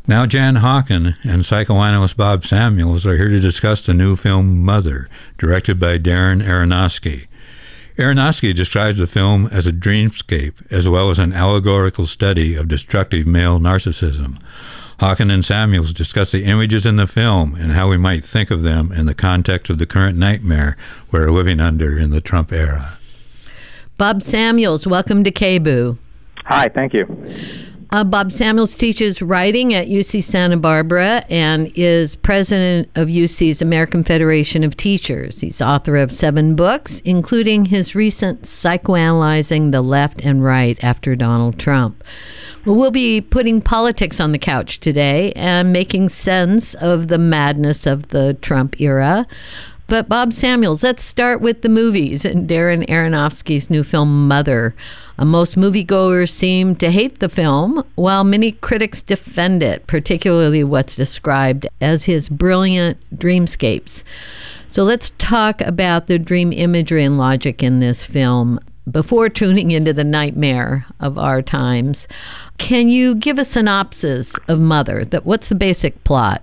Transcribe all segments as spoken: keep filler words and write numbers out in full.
Now Jan Hawken and psychoanalyst Bob Samuels are here to discuss the new film Mother, directed by Darren Aronofsky. Aronofsky describes the film as a dreamscape, as well as an allegorical study of destructive male narcissism. Hawken and Samuels discuss the images in the film and how we might think of them in the context of the current nightmare we're living under in the Trump era. Bob Samuels, welcome to K B U. Hi, thank you. Uh, Bob Samuels teaches writing at U C Santa Barbara and is president of U C's American Federation of Teachers. He's author of seven books, including his recent Psychoanalyzing the Left and Right After Donald Trump. Well, we'll be putting politics on the couch today and making sense of the madness of the Trump era. But Bob Samuels, let's start with the movies and Darren Aronofsky's new film, Mother. Uh, most moviegoers seem to hate the film, while many critics defend it, particularly what's described as his brilliant dreamscapes. So let's talk about the dream imagery and logic in this film before tuning into the nightmare of our times. Can you give a synopsis of Mother? That what's the basic plot?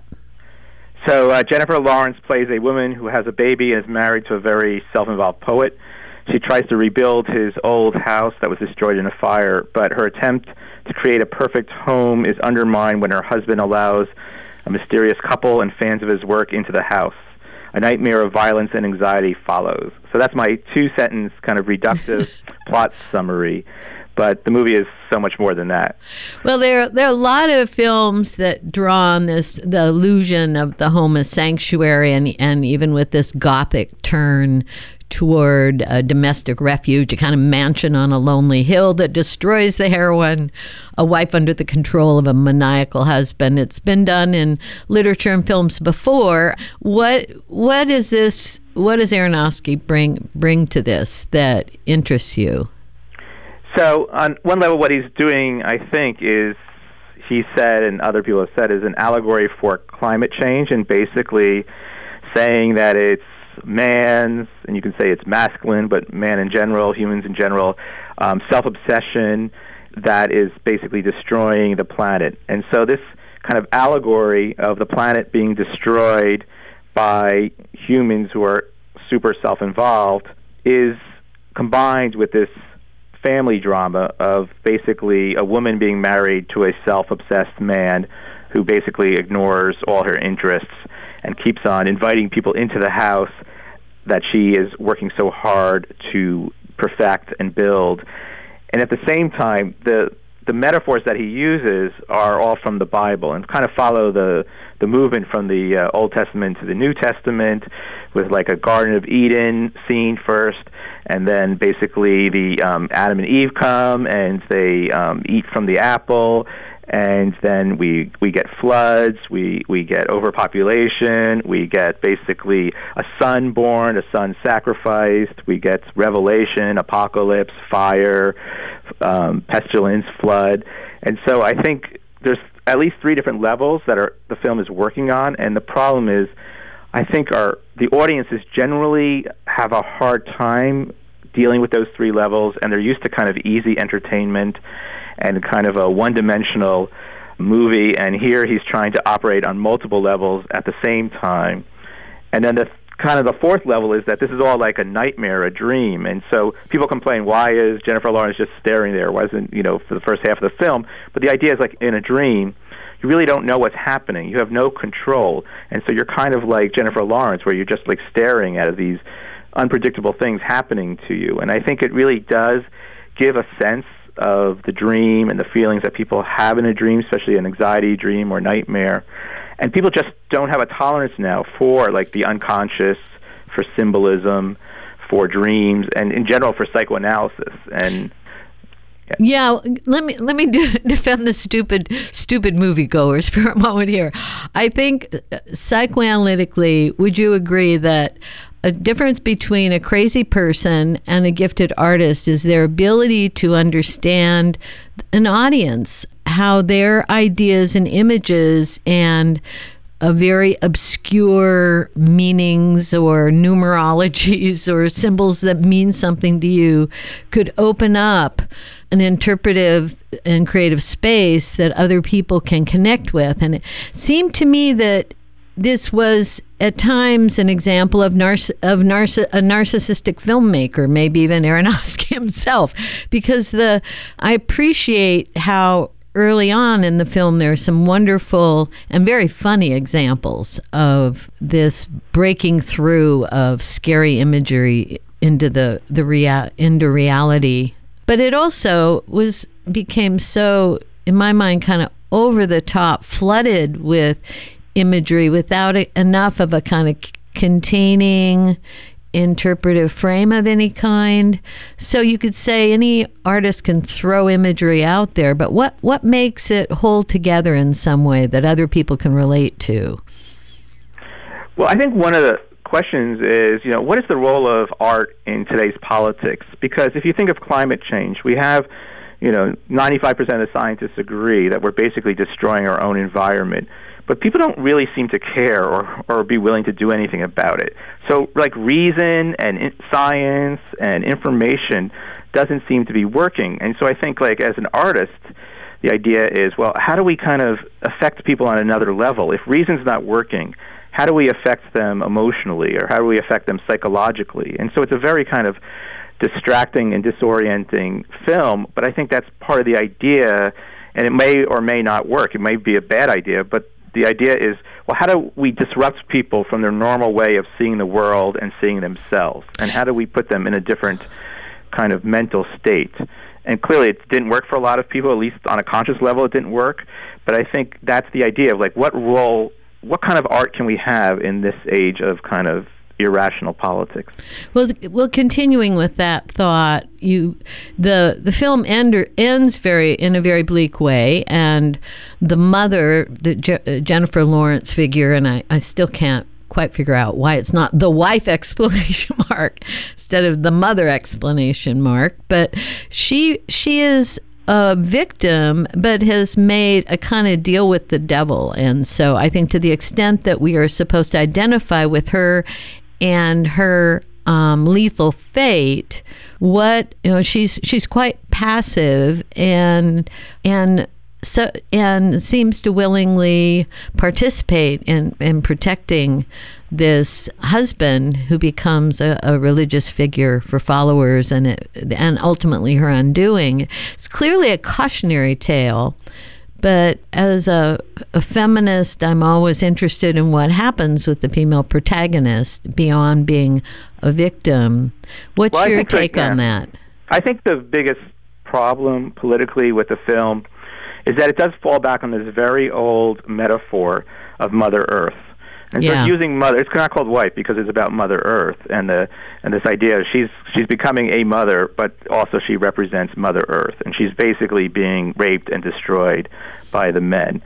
So uh, Jennifer Lawrence plays a woman who has a baby and is married to a very self-involved poet. She tries to rebuild his old house that was destroyed in a fire, but her attempt to create a perfect home is undermined when her husband allows a mysterious couple and fans of his work into the house. A nightmare of violence and anxiety follows. So that's my two-sentence kind of reductive plot summary. But the movie is so much more than that. Well, there there are a lot of films that draw on this, the illusion of the home as sanctuary, and and even with this gothic turn toward a domestic refuge, a kind of mansion on a lonely hill that destroys the heroine, a wife under the control of a maniacal husband. It's been done in literature and films before. What what is this? What does Aronofsky bring bring to this that interests you? So on one level, what he's doing, I think, is, he said, and other people have said, is an allegory for climate change, and basically saying that it's man's, and you can say it's masculine, but man in general, humans in general, um, self-obsession that is basically destroying the planet. And so this kind of allegory of the planet being destroyed by humans who are super self-involved is combined with this family drama of basically a woman being married to a self-obsessed man who basically ignores all her interests and keeps on inviting people into the house that she is working so hard to perfect and build. And at the same time, the the metaphors that he uses are all from the Bible and kind of follow the the movement from the uh, Old Testament to the New Testament, with like a Garden of Eden scene first, and then basically the um, Adam and Eve come and they um, eat from the apple, and then we we get floods, we we get overpopulation, we get basically a son born, a son sacrificed, we get revelation, apocalypse, fire, um, pestilence, flood. And so I think there's at least three different levels that are the film is working on, and the problem is I think our the audiences generally have a hard time dealing with those three levels, and they're used to kind of easy entertainment and kind of a one-dimensional movie, and here he's trying to operate on multiple levels at the same time. And then the kind of the fourth level is that this is all like a nightmare, a dream, and so people complain, why is Jennifer Lawrence just staring there? Why isn't, you know, for the first half of the film? But the idea is like in a dream, you really don't know what's happening. You have no control, and so you're kind of like Jennifer Lawrence, where you're just like staring at these unpredictable things happening to you. And I think it really does give a sense of the dream and the feelings that people have in a dream, especially an anxiety dream or nightmare. And people just don't have a tolerance now for like the unconscious, for symbolism, for dreams, and in general for psychoanalysis. And yeah, yeah let me let me do, defend the stupid stupid moviegoers for a moment here. I think psychoanalytically, would you agree that a difference between a crazy person and a gifted artist is their ability to understand an audience, how their ideas and images and a very obscure meanings or numerologies or symbols that mean something to you could open up an interpretive and creative space that other people can connect with. And it seemed to me that this was at times an example of narciss- of narciss- a narcissistic filmmaker, maybe even Aronofsky himself, because the I appreciate how early on in the film there are some wonderful and very funny examples of this breaking through of scary imagery into the the rea- into reality. But it also was became so, in my mind, kind of over the top, flooded with imagery without a, enough of a kind of c- containing interpretive frame of any kind. So you could say any artist can throw imagery out there, but what, what makes it hold together in some way that other people can relate to? Well, I think one of the questions is, you know, what is the role of art in today's politics? Because if you think of climate change, we have, you know, ninety-five percent of the scientists agree that we're basically destroying our own environment. But people don't really seem to care or, or be willing to do anything about it. So, like, reason and in- science and information doesn't seem to be working. And so I think, like, as an artist, the idea is, well, how do we kind of affect people on another level? If reason's not working, how do we affect them emotionally, or how do we affect them psychologically? And so it's a very kind of distracting and disorienting film, but I think that's part of the idea, and it may or may not work. It may be a bad idea, but the idea is, well, how do we disrupt people from their normal way of seeing the world and seeing themselves? And how do we put them in a different kind of mental state? And clearly it didn't work for a lot of people, at least on a conscious level it didn't work. But I think that's the idea of, like, what role, what kind of art can we have in this age of kind of irrational politics? Well, well, continuing with that thought, you the the film end, ends very in a very bleak way, and the mother, the Je- Jennifer Lawrence figure, and I, I still can't quite figure out why it's not the wife exclamation mark instead of the mother exclamation mark, but she she is a victim, but has made a kind of deal with the devil. And so I think to the extent that we are supposed to identify with her and her um, lethal fate, what, you know, she's she's quite passive and and so and seems to willingly participate in, in protecting this husband who becomes a, a religious figure for followers, and it, and ultimately her undoing. It's clearly a cautionary tale. But as a, a feminist, I'm always interested in what happens with the female protagonist beyond being a victim. What's well, your think, take like, on yeah. that? I think the biggest problem politically with the film is that it does fall back on this very old metaphor of Mother Earth. And so Yeah. it's using mother. It's not called wife because it's about Mother Earth, and the and this idea of she's she's becoming a mother, but also she represents Mother Earth, and she's basically being raped and destroyed by the men,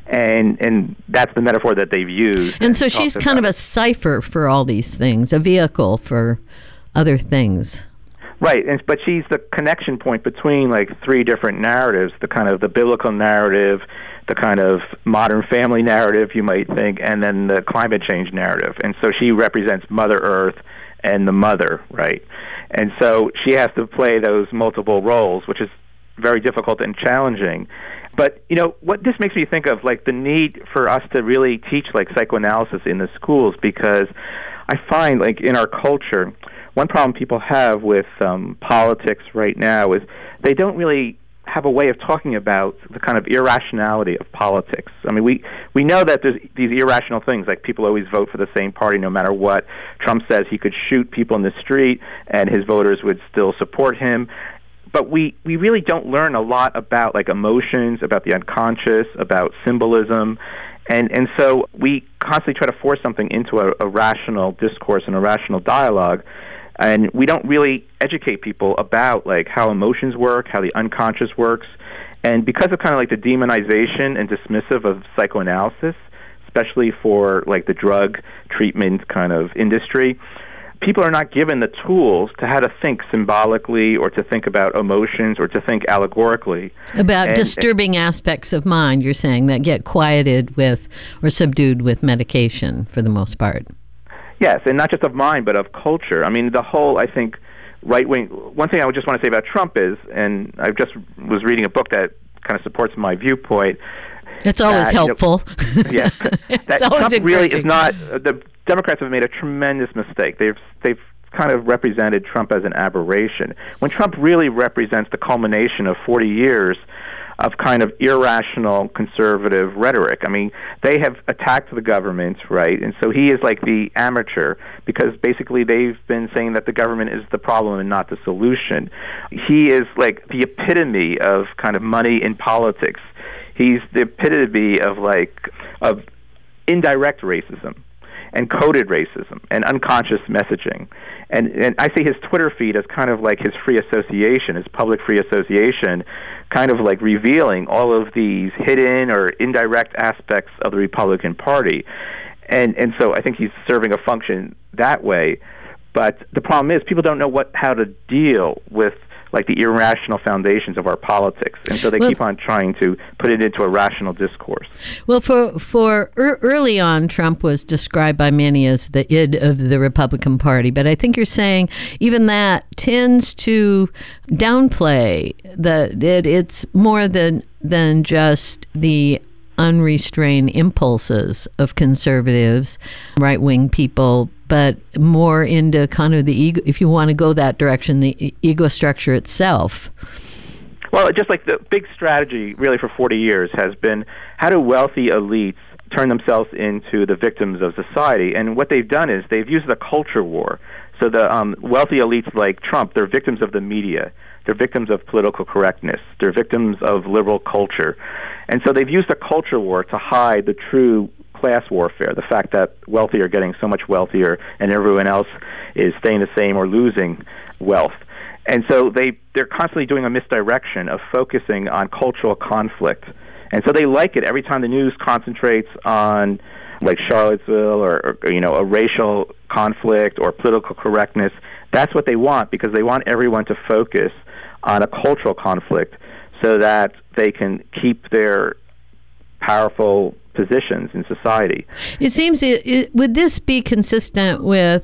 and and that's the metaphor that they've used. And so she's kind of a cipher for all these things, a vehicle for other things. Right, and, but she's the connection point between, like, three different narratives, the kind of the biblical narrative, the kind of modern family narrative, you might think, and then the climate change narrative. And so she represents Mother Earth and the mother, right? And so she has to play those multiple roles, which is very difficult and challenging. But, you know, what this makes me think of, like, the need for us to really teach, like, psychoanalysis in the schools, because I find, like, in our culture, one problem people have with um, politics right now is they don't really have a way of talking about the kind of irrationality of politics. I mean, we, we know that there's these irrational things, like people always vote for the same party no matter what. Trump says he could shoot people in the street and his voters would still support him. But we, we really don't learn a lot about, like, emotions, about the unconscious, about symbolism. And and so we constantly try to force something into a, a rational discourse and a rational dialogue. And we don't really educate people about, like, how emotions work, how the unconscious works. And because of kind of like the demonization and dismissive of psychoanalysis, especially for, like, the drug treatment kind of industry, people are not given the tools to how to think symbolically or to think about emotions or to think allegorically. About and, disturbing and, aspects of mind, you're saying, that get quieted with or subdued with medication for the most part. Yes, and not just of mind, but of culture. I mean, the whole, I think, right-wing... One thing I would just want to say about Trump is, and I just was reading a book that kind of supports my viewpoint. It's always that, helpful. You know, yeah. That always Trump really is not... The Democrats have made a tremendous mistake. They've they've kind of represented Trump as an aberration, when Trump really represents the culmination of forty years of kind of irrational conservative rhetoric. I mean, they have attacked the government, right? And so he is like the amateur, because basically they've been saying that the government is the problem and not the solution. He is like the epitome of kind of money in politics. He's the epitome of like of indirect racism and coded racism and unconscious messaging. And and I see his Twitter feed as kind of like his free association, his public free association, kind of like revealing all of these hidden or indirect aspects of the Republican Party. And and so I think he's serving a function that way. But the problem is people don't know what how to deal with like the irrational foundations of our politics, and so they well, keep on trying to put it into a rational discourse. Well, for for er, early on, Trump was described by many as the id of the Republican Party, but I think you're saying even that tends to downplay the that it's more than than just the unrestrained impulses of conservatives, right-wing people, but more into kind of the ego, if you want to go that direction, the ego structure itself. Well, just like the big strategy really for forty years has been, how do wealthy elites turn themselves into the victims of society? And what they've done is they've used the culture war. So the um, wealthy elites like Trump, they're victims of the media. They're victims of political correctness. They're victims of liberal culture. And so they've used the culture war to hide the true class warfare, the fact that wealthy are getting so much wealthier and everyone else is staying the same or losing wealth. And so they, they're constantly doing a misdirection of focusing on cultural conflict. And so they like it every time the news concentrates on like Charlottesville or, or you know, a racial conflict or political correctness. That's what they want, because they want everyone to focus on a cultural conflict so that they can keep their powerful positions in society. It seems, it, it, would this be consistent with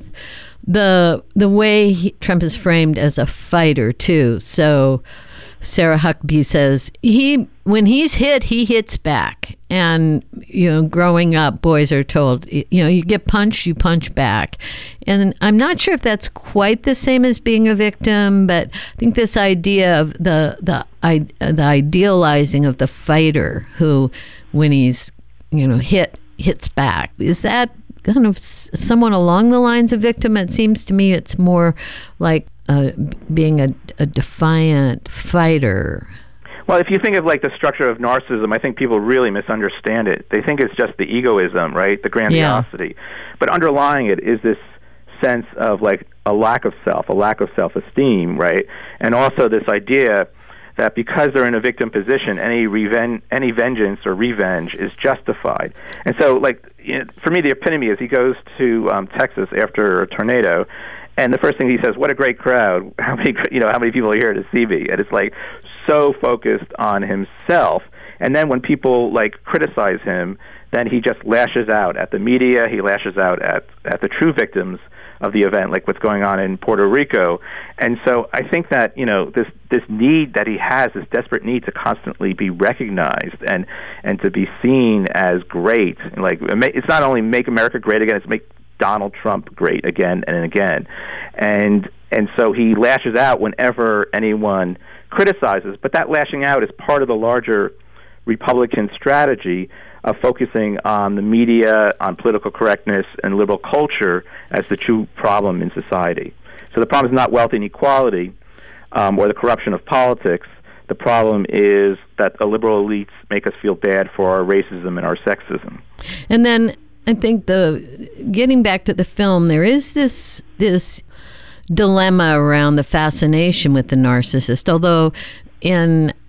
the the way he, Trump is framed as a fighter too? So Sarah Huckabee says he when he's hit, he hits back. And, you know, growing up, boys are told, you know, you get punched, you punch back. And I'm not sure if that's quite the same as being a victim, but I think this idea of the the, the idealizing of the fighter who, when he's, you know, hit, hits back, is that kind of someone along the lines of victim? It seems to me it's more like uh, being a, a defiant fighter. Well, if you think of like the structure of narcissism, I think people really misunderstand it. They think it's just the egoism, right? The grandiosity. Yeah. But underlying it is this sense of like a lack of self, a lack of self-esteem, right? And also this idea that because they're in a victim position, any reven- any vengeance or revenge is justified. And so, like, you know, for me, the epitome is he goes to um, Texas after a tornado, and the first thing he says, "What a great crowd! How many, you know, how many people are here to see me?" And it's like so focused on himself. And then when people like criticize him, then he just lashes out at the media. He lashes out at at the true victims of the event, like what's going on in Puerto Rico. And so I think that, you know, this this need that he has, this desperate need to constantly be recognized and and to be seen as great. And like, it's not only make America great again, it's make Donald Trump great again and again. And and so he lashes out whenever anyone criticizes, but that lashing out is part of the larger Republican strategy of focusing on the media, on political correctness, and liberal culture as the true problem in society. So the problem is not wealth inequality um, or the corruption of politics. The problem is that the liberal elites make us feel bad for our racism and our sexism. And then I think the getting back to the film, there is this this dilemma around the fascination with the narcissist, although in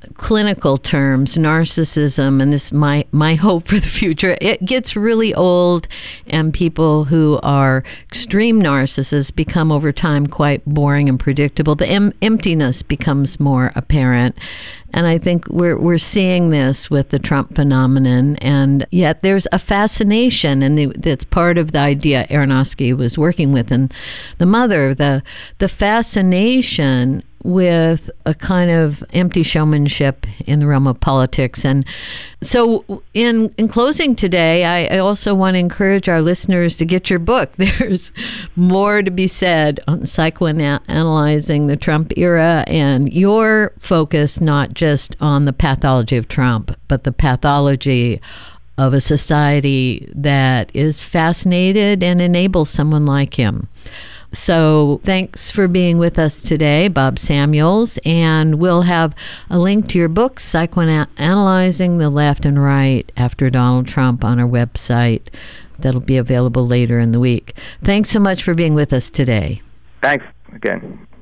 clinical terms, narcissism, and this is my, my hope for the future, it gets really old, and people who are extreme narcissists become over time quite boring and predictable. The em- emptiness becomes more apparent. And I think we're we're seeing this with the Trump phenomenon, and yet there's a fascination, and the, that's part of the idea Aronofsky was working with, and the mother, the the fascination with a kind of empty showmanship in the realm of politics. And so in in closing today, I, I also want to encourage our listeners to get your book. There's more to be said on psychoanalyzing the Trump era, and your focus not just on the pathology of Trump, but the pathology of a society that is fascinated and enables someone like him. So thanks for being with us today, Bob Samuels, and we'll have a link to your book, Psychoanalyzing the Left and Right After Donald Trump, on our website. That'll be available later in the week. Thanks so much for being with us today. Thanks again.